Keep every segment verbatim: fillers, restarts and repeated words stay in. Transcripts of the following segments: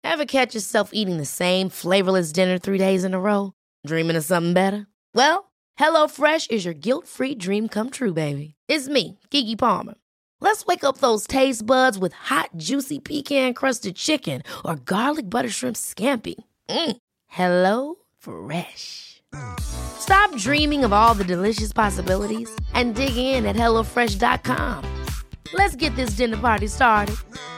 Ever catch yourself eating the same flavorless dinner three days in a row? Dreaming of something better? Well, HelloFresh is your guilt-free dream come true, baby. It's me, Keke Palmer. Let's wake up those taste buds with hot, juicy pecan-crusted chicken or garlic butter shrimp scampi. Mm. Hello Fresh. Stop dreaming of all the delicious possibilities and dig in at hello fresh dot com. Let's get this dinner party started.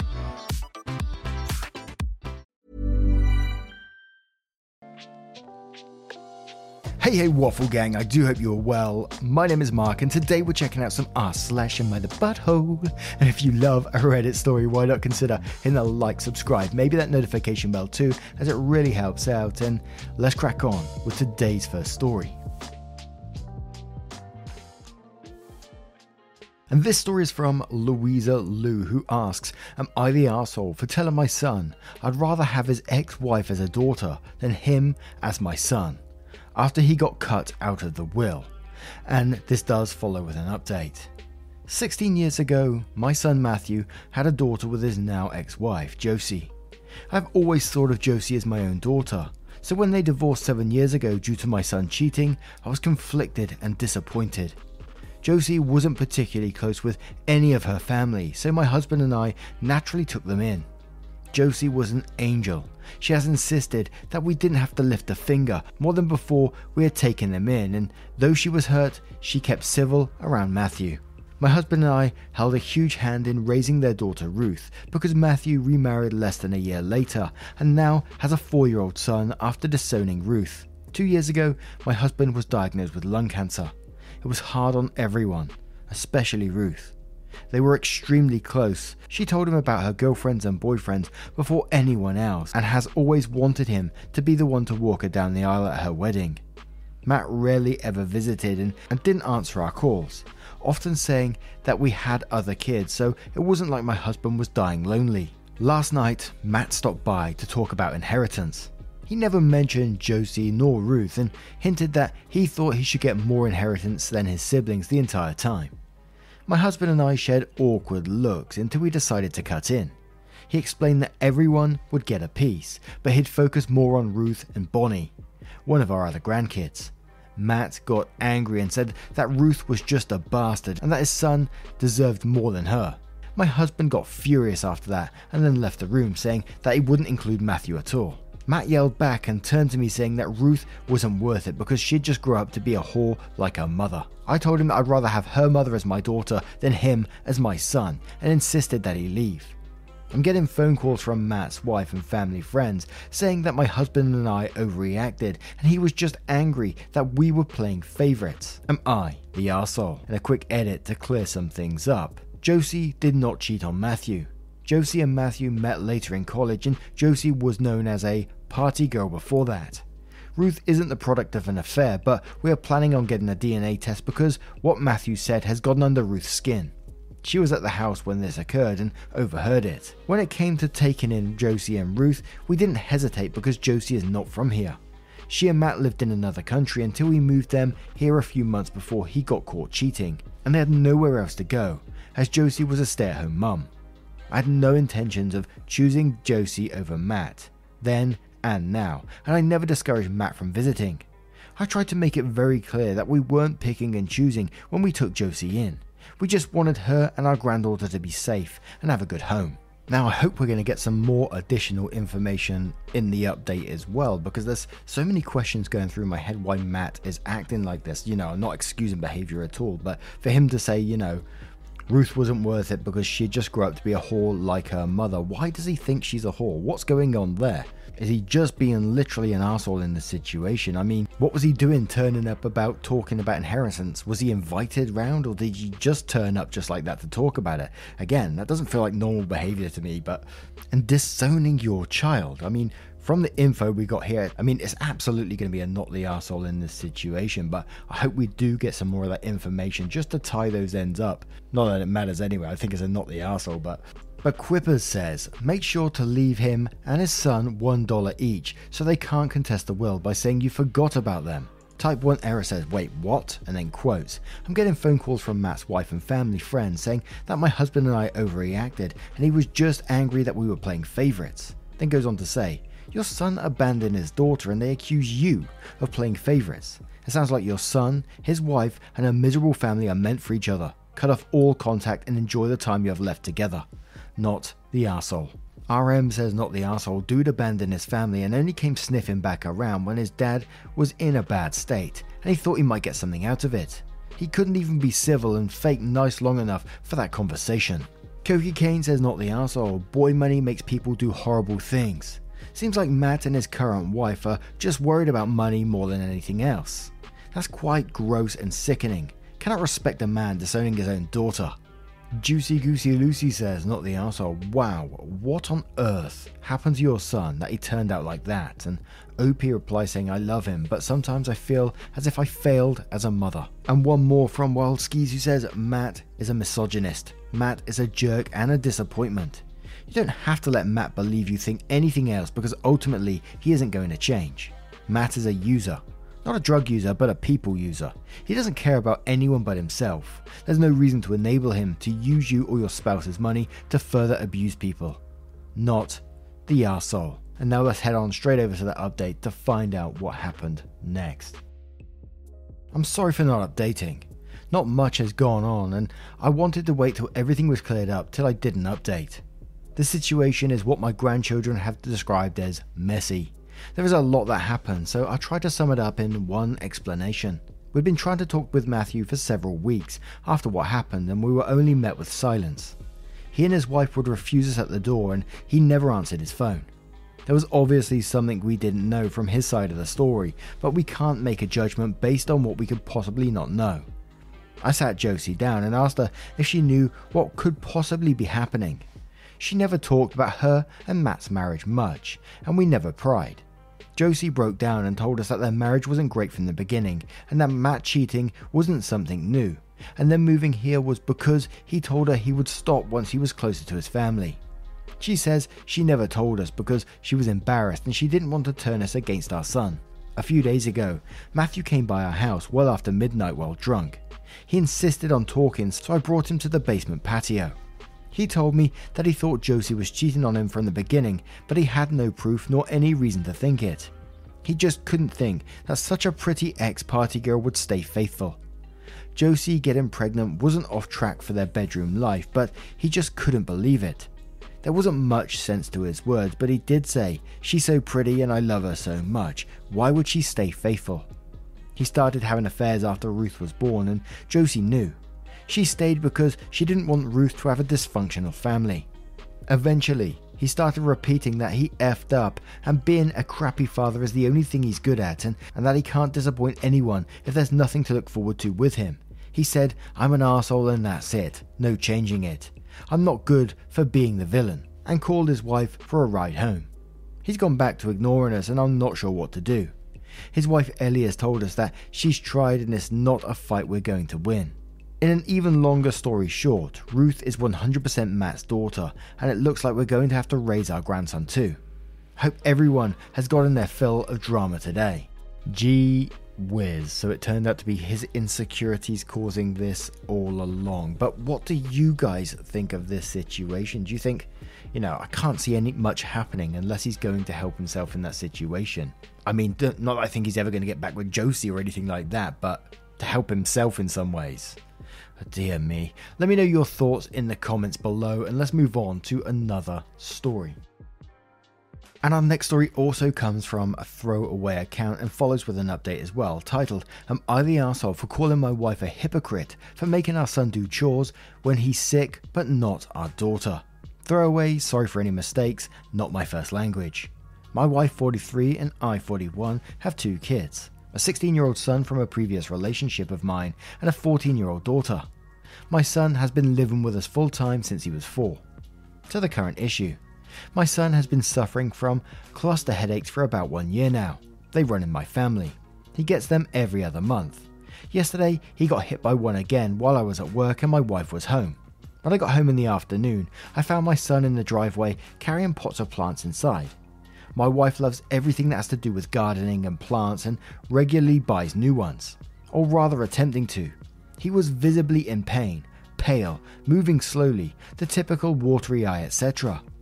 Hey, hey, Waffle Gang, I do hope you're well. My name is Mark, and today we're checking out some ass slashing by the butthole. And if you love a Reddit story, why not consider hitting the like, subscribe, maybe that notification bell too, as it really helps out. And let's crack on with today's first story. And this story is from Louisa Lou, who asks, am I the arsehole for telling my son I'd rather have his ex-wife as a daughter than him as my son, after he got cut out of the will? And this does follow with an update. sixteen years ago, my son Matthew had a daughter with his now ex-wife, Josie. I've always thought of Josie as my own daughter, so when they divorced seven years ago due to my son cheating, I was conflicted and disappointed. Josie wasn't particularly close with any of her family, so my husband and I naturally took them in. Josie was an angel. She has insisted that we didn't have to lift a finger more than before we had taken them in, and though she was hurt, she kept civil around Matthew. My husband and I held a huge hand in raising their daughter Ruth, because Matthew remarried less than a year later and now has a four-year-old son after disowning Ruth. Two years ago, my husband was diagnosed with lung cancer. It was hard on everyone, especially Ruth. They were extremely close. She told him about her girlfriends and boyfriends before anyone else, and has always wanted him to be the one to walk her down the aisle at her wedding. Matt rarely ever visited and, and didn't answer our calls, often saying that we had other kids, so it wasn't like my husband was dying lonely. Last night, Matt stopped by to talk about inheritance. He never mentioned Josie nor Ruth and hinted that he thought he should get more inheritance than his siblings the entire time. My husband and I shared awkward looks until we decided to cut in. He explained that everyone would get a piece, but he'd focus more on Ruth and Bonnie, one of our other grandkids. Matt got angry and said that Ruth was just a bastard and that his son deserved more than her. My husband got furious after that and then left the room, saying that he wouldn't include Matthew at all. Matt yelled back and turned to me saying that Ruth wasn't worth it because she'd just grow up to be a whore like her mother. I told him that I'd rather have her mother as my daughter than him as my son, and insisted that he leave. I'm getting phone calls from Matt's wife and family friends saying that my husband and I overreacted and he was just angry that we were playing favourites. Am I the arsehole? And a quick edit to clear some things up. Josie did not cheat on Matthew. Josie and Matthew met later in college, and Josie was known as a party girl before that. Ruth isn't the product of an affair, but we are planning on getting a D N A test because what Matthew said has gotten under Ruth's skin. She was at the house when this occurred and overheard it. When it came to taking in Josie and Ruth, we didn't hesitate because Josie is not from here. She and Matt lived in another country until we moved them here a few months before he got caught cheating, and they had nowhere else to go, as Josie was a stay-at-home mum. I had no intentions of choosing Josie over Matt, then and now, and I never discouraged Matt from visiting. I tried to make it very clear that we weren't picking and choosing when we took Josie in. We just wanted her and our granddaughter to be safe and have a good home. Now I hope we're going to get some more additional information in the update as well, because there's so many questions going through my head why Matt is acting like this. You know, I'm not excusing behavior at all, but for him to say, you know, Ruth wasn't worth it because she just grew up to be a whore like her mother. Why does he think she's a whore? What's going on there? Is he just being literally an arsehole in the situation? I mean, what was he doing turning up about talking about inheritance? Was he invited round, or did he just turn up just like that to talk about it? Again, that doesn't feel like normal behavior to me, but... And disowning your child. I mean, from the info we got here, I mean, it's absolutely going to be a not the arsehole in this situation, but I hope we do get some more of that information just to tie those ends up. Not that it matters anyway, I think it's a not the arsehole, but... But Quippers says, make sure to leave him and his son one dollar each so they can't contest the will by saying you forgot about them. Type one error says, wait, what? And then quotes, I'm getting phone calls from Matt's wife and family friends saying that my husband and I overreacted and he was just angry that we were playing favourites. Then goes on to say, your son abandoned his daughter and they accuse you of playing favourites. It sounds like your son, his wife and a miserable family are meant for each other. Cut off all contact and enjoy the time you have left together. Not the arsehole. R M says not the arsehole. Dude abandoned his family and only came sniffing back around when his dad was in a bad state and he thought he might get something out of it. He couldn't even be civil and fake nice long enough for that conversation. Koki Kane says not the arsehole. Boy money makes people do horrible things. Seems like Matt and his current wife are just worried about money more than anything else. That's quite gross and sickening. Cannot respect a man disowning his own daughter. Juicy Goosey Lucy says, not the arsehole. Wow, what on earth happened to your son that he turned out like that? And O P replies saying, I love him, but sometimes I feel as if I failed as a mother. And one more from Wild Skis who says, Matt is a misogynist. Matt is a jerk and a disappointment. You don't have to let Matt believe you think anything else because ultimately he isn't going to change. Matt is a user. Not a drug user, but a people user. He doesn't care about anyone but himself. There's no reason to enable him to use you or your spouse's money to further abuse people. Not the arsehole. And now let's head on straight over to that update to find out what happened next. I'm sorry for not updating. Not much has gone on and I wanted to wait till everything was cleared up till I did an update. The situation is what my grandchildren have described as messy. There is a lot that happened, so I tried to sum it up in one explanation. We'd been trying to talk with Matthew for several weeks after what happened and we were only met with silence. He and his wife would refuse us at the door and he never answered his phone. There was obviously something we didn't know from his side of the story, but we can't make a judgment based on what we could possibly not know. I sat Josie down and asked her if she knew what could possibly be happening. She never talked about her and Matt's marriage much, and we never pried. Josie broke down and told us that their marriage wasn't great from the beginning and that Matt cheating wasn't something new, and then moving here was because he told her he would stop once he was closer to his family. She says she never told us because she was embarrassed and she didn't want to turn us against our son. A few days ago, Matthew came by our house well after midnight while drunk. He insisted on talking, so I brought him to the basement patio. He told me that he thought Josie was cheating on him from the beginning, but he had no proof nor any reason to think it. He just couldn't think that such a pretty ex-party girl would stay faithful. Josie getting pregnant wasn't off track for their bedroom life, but he just couldn't believe it. There wasn't much sense to his words, but he did say, she's so pretty and I love her so much, why would she stay faithful? He started having affairs after Ruth was born and Josie knew. She stayed because she didn't want Ruth to have a dysfunctional family. Eventually, he started repeating that he effed up and being a crappy father is the only thing he's good at and, and that he can't disappoint anyone if there's nothing to look forward to with him. He said, I'm an arsehole and that's it, no changing it. I'm not good for being the villain, and called his wife for a ride home. He's gone back to ignoring us and I'm not sure what to do. His wife Ellie has told us that she's tried and it's not a fight we're going to win. In an even longer story short, Ruth is one hundred percent Matt's daughter and it looks like we're going to have to raise our grandson too. Hope everyone has gotten their fill of drama today. Gee whiz, so it turned out to be his insecurities causing this all along. But what do you guys think of this situation? Do you think, you know, I can't see any much happening unless he's going to help himself in that situation. I mean, not that I think he's ever going to get back with Josie or anything like that, but to help himself in some ways. Oh, dear me. Let me know your thoughts in the comments below and let's move on to another story. And our next story also comes from a throwaway account and follows with an update as well, titled, Am I the arsehole for calling my wife a hypocrite for making our son do chores when he's sick but not our daughter? Throwaway, sorry for any mistakes, not my first language. My wife forty-three and I forty-one have two kids, a sixteen year old son from a previous relationship of mine and a fourteen year old daughter. My son has been living with us full time since he was four. To the current issue. My son has been suffering from cluster headaches for about one year now. They run in my family. He gets them every other month. Yesterday, he got hit by one again while I was at work and my wife was home. When I got home in the afternoon, I found my son in the driveway carrying pots of plants inside. My wife loves everything that has to do with gardening and plants and regularly buys new ones, or rather attempting to. He was visibly in pain, pale, moving slowly, the typical watery eye, et cetera.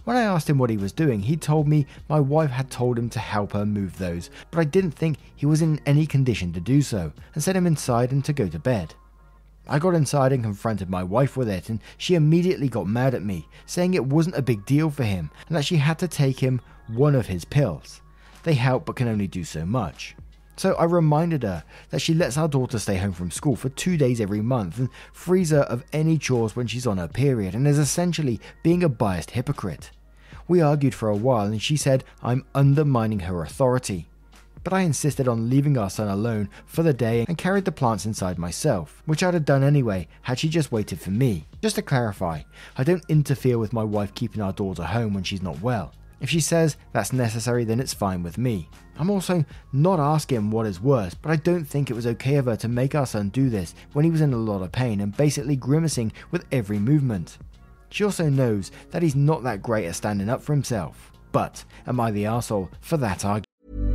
When I asked him what he was doing, he told me my wife had told him to help her move those, but I didn't think he was in any condition to do so, and sent him inside and to go to bed. I got inside and confronted my wife with it, and she immediately got mad at me, saying it wasn't a big deal for him, and that she had to take him one of his pills. They help but can only do so much. So I reminded her that she lets our daughter stay home from school for two days every month and frees her of any chores when she's on her period, and is essentially being a biased hypocrite. We argued for a while and she said I'm undermining her authority. But I insisted on leaving our son alone for the day and carried the plants inside myself, which I'd have done anyway had she just waited for me. Just to clarify, I don't interfere with my wife keeping our daughter home when she's not well. If she says that's necessary, then it's fine with me. I'm also not asking what is worse, but I don't think it was okay of her to make our son do this when he was in a lot of pain and basically grimacing with every movement. She also knows that he's not that great at standing up for himself. But am I the arsehole for that argument?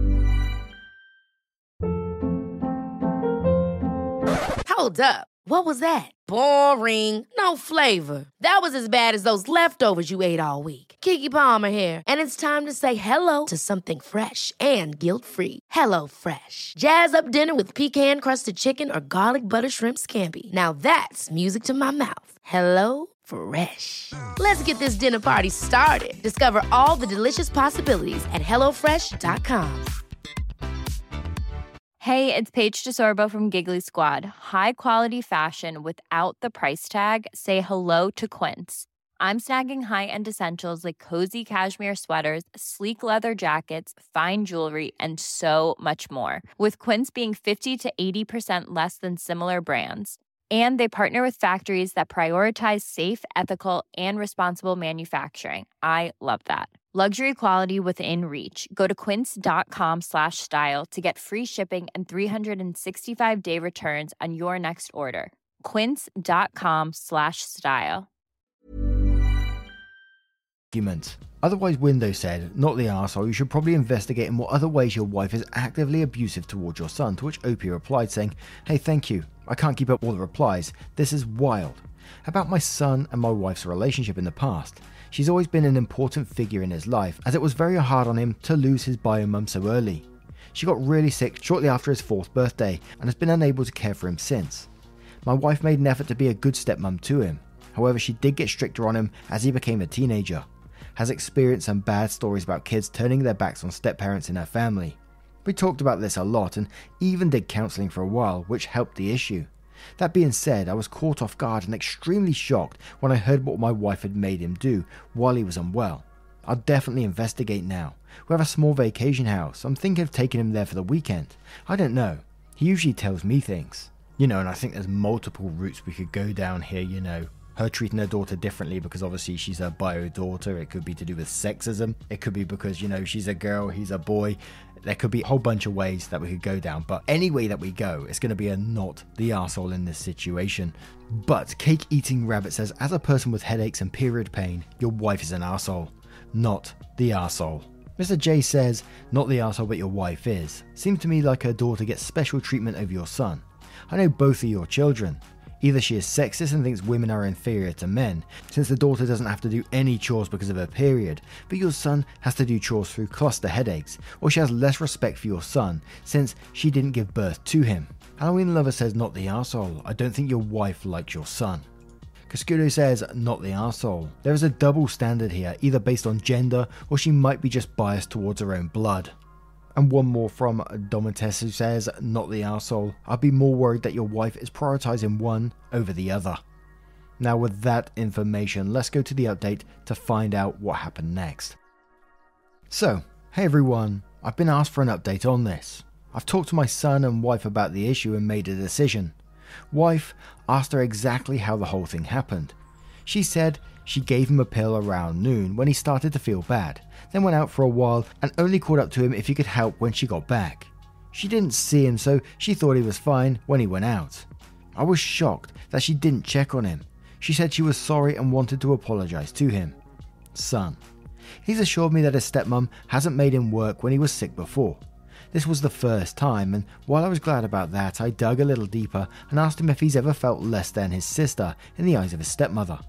Hold up. What was that? Boring. No flavor. That was as bad as those leftovers you ate all week. Keke Palmer here, and it's time to say hello to something fresh and guilt-free. Hello Fresh. Jazz up dinner with pecan-crusted chicken or garlic butter shrimp scampi. Now that's music to my mouth. Hello Fresh. Let's get this dinner party started. Discover all the delicious possibilities at hello fresh dot com. Hey, it's Paige DeSorbo from Giggly Squad. High quality fashion without the price tag. Say hello to Quince. I'm snagging high-end essentials like cozy cashmere sweaters, sleek leather jackets, fine jewelry, and so much more. With Quince being fifty to eighty percent less than similar brands. And they partner with factories that prioritize safe, ethical, and responsible manufacturing. I love that. Luxury quality within reach. Go to quince.com slash style to get free shipping and three sixty-five day returns on your next order. Quince.com slash style. Otherwise, Windows said, not the arsehole, you should probably investigate in what other ways your wife is actively abusive towards your son, to which Opie replied saying, hey, thank you. I can't keep up all the replies. This is wild. About my son and my wife's relationship in the past. She's always been an important figure in his life, as it was very hard on him to lose his bio mum so early. She got really sick shortly after his fourth birthday and has been unable to care for him since. My wife made an effort to be a good stepmum to him. However, she did get stricter on him as he became a teenager. Has experienced some bad stories about kids turning their backs on step-parents in her family. We talked about this a lot and even did counselling for a while, which helped the issue. That being said, I was caught off guard and extremely shocked when I heard what my wife had made him do while he was unwell. I'll definitely investigate now. We have a small vacation house. I'm thinking of taking him there for the weekend. I don't know. He usually tells me things. You know, and I think there's multiple routes we could go down here, you know. Her treating her daughter differently because obviously she's her bio daughter. It could be to do with sexism. It could be because, you know, she's a girl, he's a boy. There could be a whole bunch of ways that we could go down. But any way that we go, it's going to be a not the arsehole in this situation. But Cake Eating Rabbit says, as a person with headaches and period pain, your wife is an arsehole. Not the arsehole. Mister J says, not the arsehole but your wife is. Seems to me like her daughter gets special treatment over your son. I know both of your children. Either she is sexist and thinks women are inferior to men, since the daughter doesn't have to do any chores because of her period, but your son has to do chores through cluster headaches, or she has less respect for your son, since she didn't give birth to him. Halloween Lover says, not the arsehole. I don't think your wife likes your son. Cascudo says, not the arsehole. There is a double standard here, either based on gender, or she might be just biased towards her own blood. And one more from Domites who says, not the arsehole. I'd be more worried that your wife is prioritizing one over the other. Now with that information, let's go to the update to find out what happened next. So, hey everyone, I've been asked for an update on this. I've talked to my son and wife about the issue and made a decision. Wife asked her exactly how the whole thing happened. She said she gave him a pill around noon when he started to feel bad, then went out for a while and only called up to him if he could help when she got back. She didn't see him, so she thought he was fine when he went out. I was shocked that she didn't check on him. She said she was sorry and wanted to apologize to him. Son. He's assured me that his stepmom hasn't made him work when he was sick before. This was the first time, and while I was glad about that, I dug a little deeper and asked him if he's ever felt less than his sister in the eyes of his stepmother.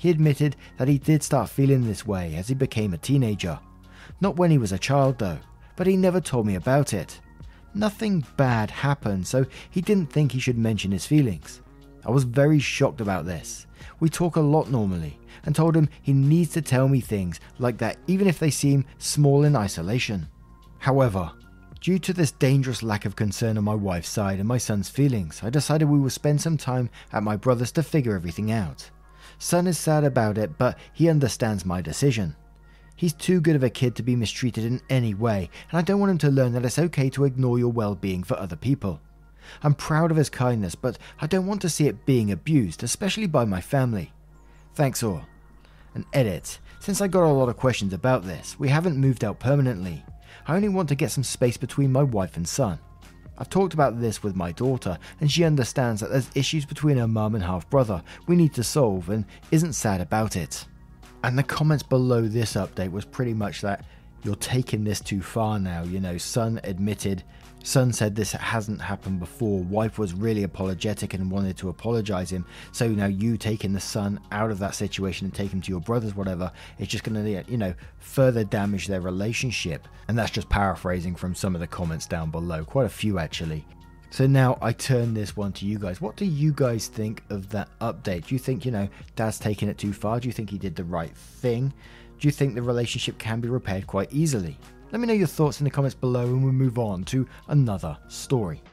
He admitted that he did start feeling this way as he became a teenager. Not when he was a child though, but he never told me about it. Nothing bad happened, so he didn't think he should mention his feelings. I was very shocked about this. We talk a lot normally, and told him he needs to tell me things like that even if they seem small in isolation. However, due to this dangerous lack of concern on my wife's side and my son's feelings, I decided we would spend some time at my brother's to figure everything out. Son is sad about it, but he understands my decision. He's too good of a kid to be mistreated in any way, and I don't want him to learn that it's okay to ignore your well-being for other people. I'm proud of his kindness, but I don't want to see it being abused, especially by my family. Thanks all. An edit. Since I got a lot of questions about this, we haven't moved out permanently. I only want to get some space between my wife and son. I've talked about this with my daughter, and she understands that there's issues between her mum and half-brother we need to solve and isn't sad about it. And the comments below this update was pretty much that you're taking this too far now, you know, son admitted, son said this hasn't happened before, wife was really apologetic and wanted to apologize him, so now you taking the son out of that situation and take him to your brothers, whatever, it's just going to, you know, further damage their relationship. And that's just paraphrasing from some of the comments down below, quite a few actually. So now I turn this one to you guys. What do you guys think of that update? Do you think, you know, Dad's taking it too far? Do you think he did the right thing? Do you think the relationship can be repaired quite easily? Let me know your thoughts in the comments below and we'll move on to another story.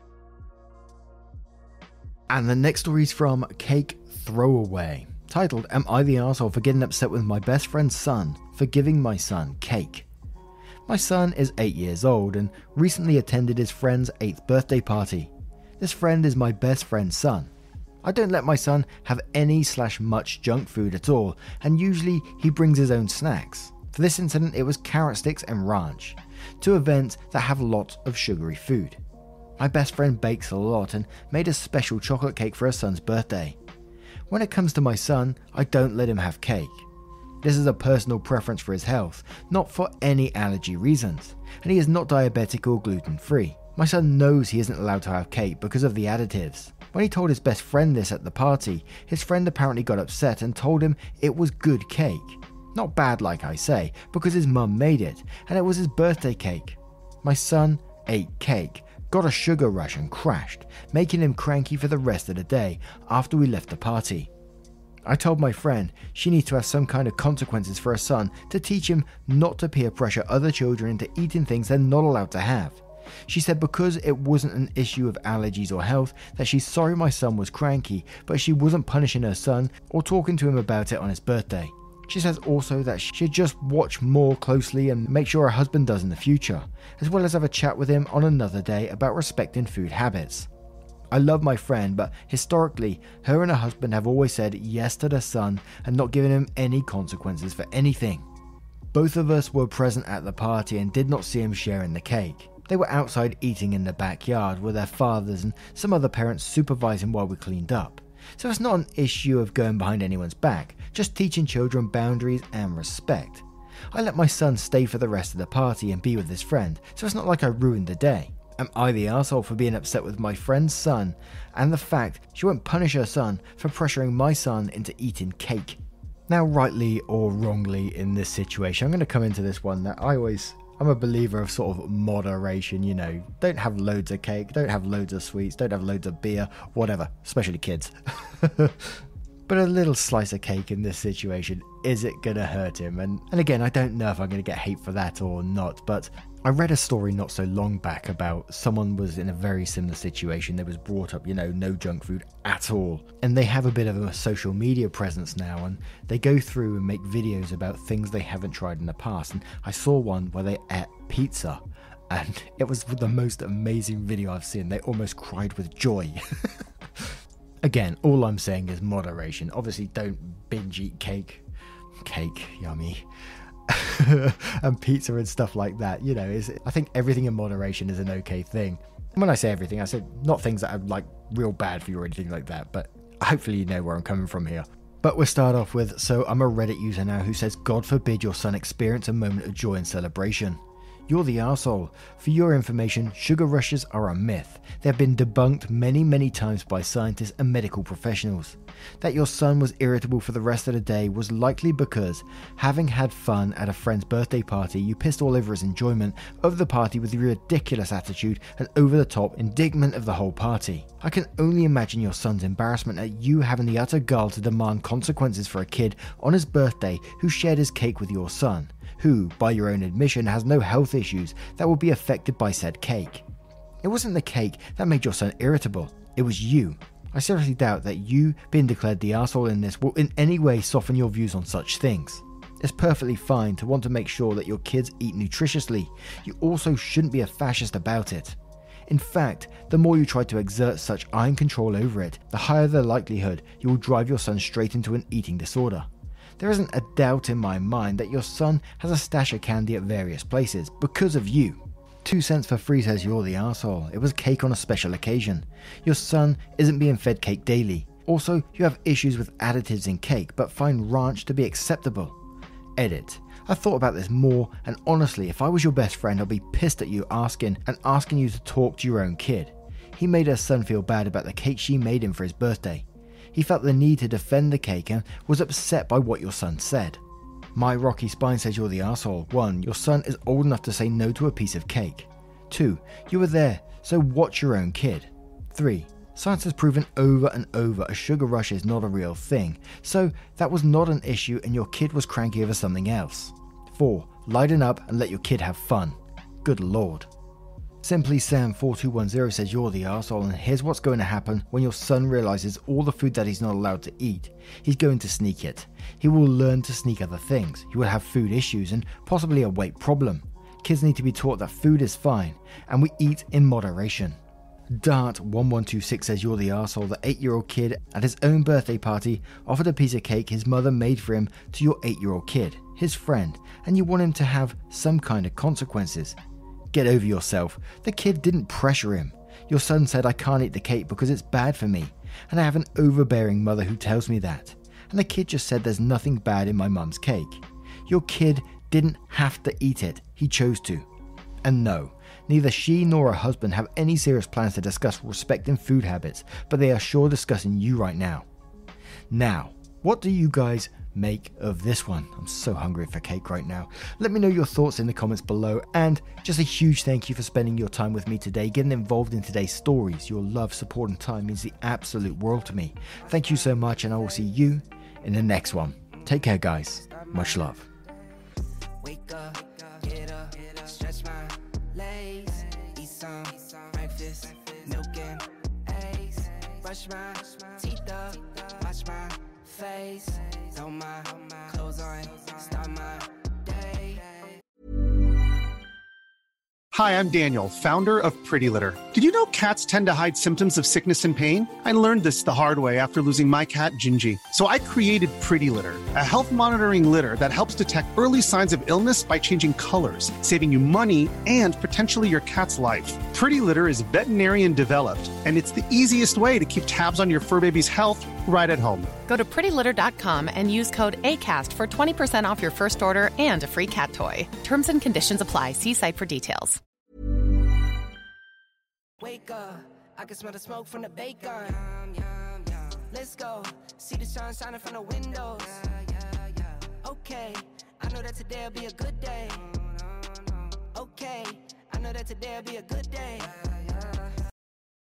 And the next story is from Cake Throwaway, titled, Am I the arsehole for getting upset with my best friend's son for giving my son cake? My son is eight years old and recently attended his friend's eighth birthday party. This friend is my best friend's son. I don't let my son have any slash much junk food at all, and usually he brings his own snacks. For this incident it was carrot sticks and ranch, two events that have lots of sugary food. My best friend bakes a lot and made a special chocolate cake for her son's birthday. When it comes to my son, I don't let him have cake. This is a personal preference for his health, not for any allergy reasons, and he is not diabetic or gluten-free. My son knows he isn't allowed to have cake because of the additives. When he told his best friend this at the party, his friend apparently got upset and told him it was good cake. Not bad like I say, because his mum made it, and it was his birthday cake. My son ate cake, got a sugar rush and crashed, making him cranky for the rest of the day after we left the party. I told my friend she needs to have some kind of consequences for her son to teach him not to peer pressure other children into eating things they're not allowed to have. She said because it wasn't an issue of allergies or health that she's sorry my son was cranky, but she wasn't punishing her son or talking to him about it on his birthday. She says also that she'd just watch more closely and make sure her husband does in the future, as well as have a chat with him on another day about respecting food habits. I love my friend, but historically, her and her husband have always said yes to their son and not given him any consequences for anything. Both of us were present at the party and did not see him sharing the cake. They were outside eating in the backyard with their fathers and some other parents supervising while we cleaned up. So it's not an issue of going behind anyone's back, just teaching children boundaries and respect. I let my son stay for the rest of the party and be with his friend, so it's not like I ruined the day. Am I the arsehole for being upset with my friend's son and the fact she won't punish her son for pressuring my son into eating cake? Now, rightly or wrongly in this situation, I'm going to come into this one that I always, I'm a believer of sort of moderation, you know, don't have loads of cake, don't have loads of sweets, don't have loads of beer, whatever, especially kids. But a little slice of cake in this situation, is it going to hurt him? And, and again, I don't know if I'm going to get hate for that or not, but I read a story not so long back about someone was in a very similar situation. They was brought up, you know, no junk food at all. And they have a bit of a social media presence now, and they go through and make videos about things they haven't tried in the past. And I saw one where they ate pizza, and it was the most amazing video I've seen. They almost cried with joy. Again, all I'm saying is moderation. Obviously, don't binge eat cake. Cake, yummy. And pizza and stuff like that. You know, is I think everything in moderation is an okay thing. And when I say everything, I said not things that are like real bad for you or anything like that. But hopefully you know where I'm coming from here. But we'll start off with, so I'm a Reddit user now who says, God forbid your son experience a moment of joy and celebration. You're the arsehole. For your information, sugar rushes are a myth. They have been debunked many, many times by scientists and medical professionals. That your son was irritable for the rest of the day was likely because, having had fun at a friend's birthday party, you pissed all over his enjoyment of the party with your ridiculous attitude and over-the-top indictment of the whole party. I can only imagine your son's embarrassment at you having the utter gall to demand consequences for a kid on his birthday who shared his cake with your son, who, by your own admission, has no health issues that will be affected by said cake. It wasn't the cake that made your son irritable, it was you. I seriously doubt that you being declared the arsehole in this will in any way soften your views on such things. It's perfectly fine to want to make sure that your kids eat nutritiously. You also shouldn't be a fascist about it. In fact, the more you try to exert such iron control over it, the higher the likelihood you will drive your son straight into an eating disorder. There isn't a doubt in my mind that your son has a stash of candy at various places because of you. Two cents for free says you're the arsehole. It was cake on a special occasion. Your son isn't being fed cake daily. Also, you have issues with additives in cake but find ranch to be acceptable. Edit. I thought about this more, and honestly, if I was your best friend, I'd be pissed at you asking and asking you to talk to your own kid. He made her son feel bad about the cake she made him for his birthday. He felt the need to defend the cake and was upset by what your son said. My Rocky Spine says you're the arsehole. one. Your son is old enough to say no to a piece of cake. two. You were there, so watch your own kid. three. Science has proven over and over a sugar rush is not a real thing, so that was not an issue and your kid was cranky over something else. four. Lighten up and let your kid have fun. Good lord. Simply Sam four two one zero says you're the arsehole, and here's what's going to happen when your son realizes all the food that he's not allowed to eat. He's going to sneak it. He will learn to sneak other things. He will have food issues and possibly a weight problem. Kids need to be taught that food is fine and we eat in moderation. Dart one one two six says you're the arsehole. The eight year old kid at his own birthday party offered a piece of cake his mother made for him to your eight year old kid, his friend, and you want him to have some kind of consequences. Get over yourself. The kid didn't pressure him. Your son said, I can't eat the cake because it's bad for me, and I have an overbearing mother who tells me that. And the kid just said there's nothing bad in my mum's cake. Your kid didn't have to eat it. He chose to. And no, neither she nor her husband have any serious plans to discuss respect and food habits, but they are sure discussing you right now. Now, what do you guys make of this one? I'm so hungry for cake right now. Let me know your thoughts in the comments below, and just a huge thank you for spending your time with me today, getting involved in today's stories. Your love, support and time means the absolute world to me. Thank you so much, and I will see you in the next one. Take care, guys. Much love. Wake up, get up, stretch my legs, eat some breakfast, milk and eggs, brush my teeth up, wash my face, throw my clothes on, start my day. Hi, I'm Daniel, founder of Pretty Litter. Did you know cats tend to hide symptoms of sickness and pain? I learned this the hard way after losing my cat, Gingy. So I created Pretty Litter, a health monitoring litter that helps detect early signs of illness by changing colors, saving you money and potentially your cat's life. Pretty Litter is veterinarian developed, and it's the easiest way to keep tabs on your fur baby's health right at home. Go to pretty litter dot com and use code ACAST for twenty percent off your first order and a free cat toy. Terms and conditions apply. See site for details. Wake up, I can smell the smoke from the bacon. Let's go, see the sun shining from the windows. Okay, I know that today'll be a good day. Okay, I know that today'll be a good day.